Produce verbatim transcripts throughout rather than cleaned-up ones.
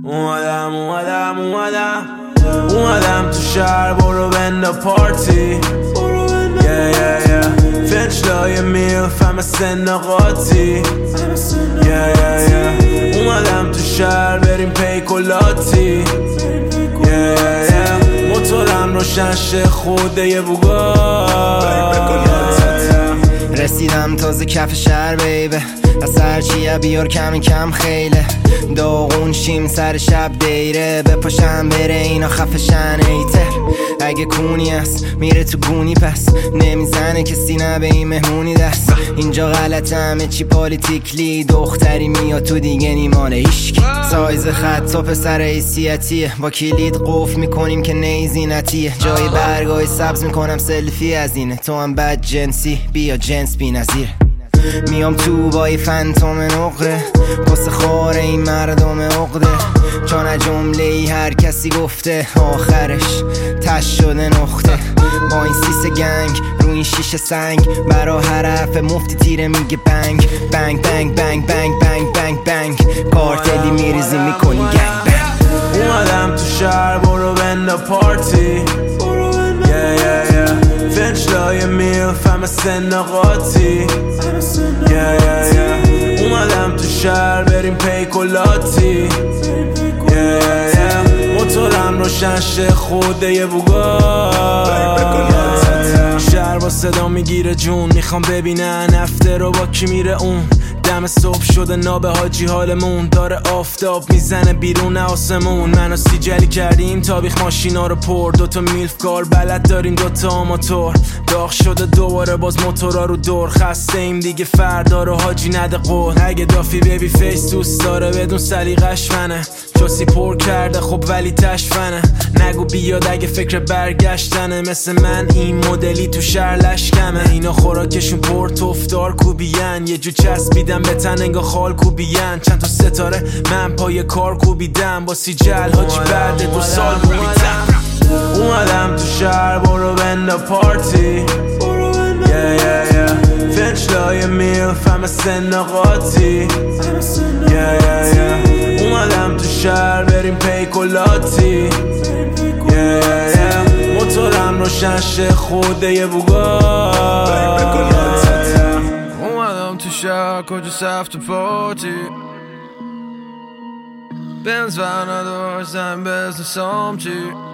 اومدم اومدم اومدم اومدم تو شهر برو بندا پارتی yeah, yeah, yeah. فنچلای میلف همه سن قاطی yeah, yeah, yeah. اومدم تو شهر بریم پیکولاتی yeah, yeah, yeah. موتورم روشن شه خوده یه بوگات رسیدم تازه کف شهر بیبه از هرچیه بیار کمی کم خیله داغون شیم سر شب دیره بپاشم بره اینا خفشن ایتر اگه کونی است میره تو گونی پس نمیزنه کسی نه به این مهمونی دست اینجا غلط همه چی پالیتیکلی دختری میاد تو دیگه نیمانه ایشکی سایز خط و پسر حیثیتیه با کلید قفل میکنیم که نیزینتیه جای برگای سبز میکنم سلفی از اینه تو هم بد جنسی بیا جنس بی نظیره میام تو با یه فنتوم نقره قصه خور این مردم عقده چون از جمله ای هر کسی گفته آخرش تش شده نقطه با این سیس گنگ رو این شیشه سنگ برا هر حرف مفتی تیره میگه بنگ بنگ بنگ بنگ بنگ بنگ بنگ بنگ کارتلی میریزی میکنی گنگ بنگ اومدم تو شهر برو بندا پارتی yeah, yeah, yeah. فنچلای میلف همه سن قاطی yeah, yeah, yeah. اومدم تو شهر بریم پیکولاتی yeah, yeah, yeah. موتورم روشن شه خوده یه بوگات شهر با صدا میگیره جون میخوام ببینن افته رو با کی میره اون دم صبح شده ناب حاجی حالمون داره آفتاب میزنه بیرون آسمون منو سیجلی کردیم تابیخ ماشینا رو پر دوتا میلف کار بلد داریم دوتا آماتور داغ شده دوباره باز موتورا رو دور خسته ایم دیگه فردا رو حاجی نده قول اگه دافی بیبی فیس دوست داره بدون سلیقش منه جاسی پر کرده خب ولی تشفنه نگو بیاد اگه فکر برگشتنه مثل من این مدلی تو شهر لشکمه اینا خوراکشون پر توفدار کوبیان یه جو چسبیدم به تن انگا خال کوبیان چند تا ستاره من پای کار کوبیدم با سی جل حاجی بعد دو سال کوبیدم اومدم تو شهر برو بندا پارتی yeah, yeah, yeah. فنچلای میلف همه سن قاطی yeah, yeah, yeah. اومدم تو شهر بریم پیکولاتی yeah, yeah, yeah. موتورم روشن شه خوده یه بوگات اومدم تو شهر کجا سفت پارتی بنز ور نداشتم بزن سامچی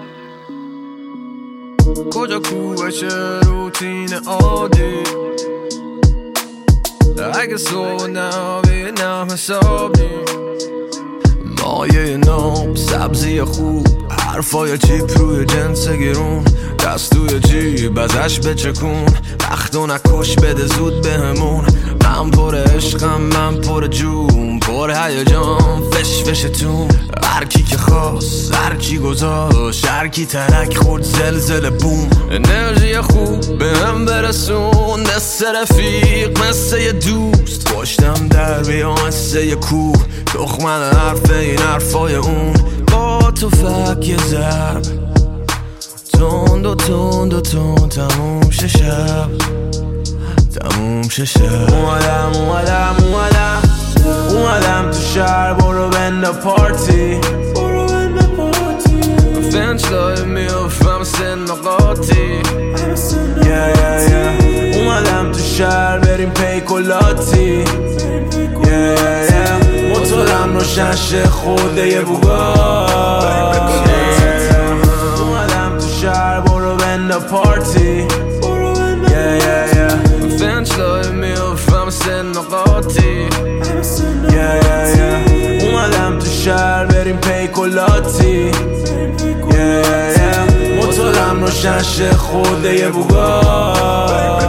کجا کوبشه روتین عادی اگه صبح نبینم حساب نی مایه نام سبزی خوب حرفای چیپ روی جنس گرون دست توی جیب ازش بچکون وقتو نکش بده زود بهمون من پر عشقم من پر جون پر هیجان فش فشتون هر کی که خواست هر کی گذاشت هر کی ترک خورد زلزله بوم انرژی خوب به هم برسون مثل رفیق مثل یه دوست پشتم در بیام مثل یه کوه تخمن حرف این حرفای اون با تو فک یه ضرب تند و تند و تند تموم شه شب تموم شه شب اومدم اومدم اومدم اومدم تو شهر برو بندا پارتی فنچلای میفهم سن قاطی yeah, yeah, yeah. اومدم تو شهر بریم پیکولاتی yeah, yeah, yeah. موتورم روشن شه خوده یه بوگات اومدم تو شهر برو بندا پارتی yeah, yeah, yeah. فنچلای میفهم سن قاطی yeah, yeah, yeah. اومدم تو شهر بریم پیکولاتی yeah, yeah, yeah. موتورم روشن شه خوده یه بوگات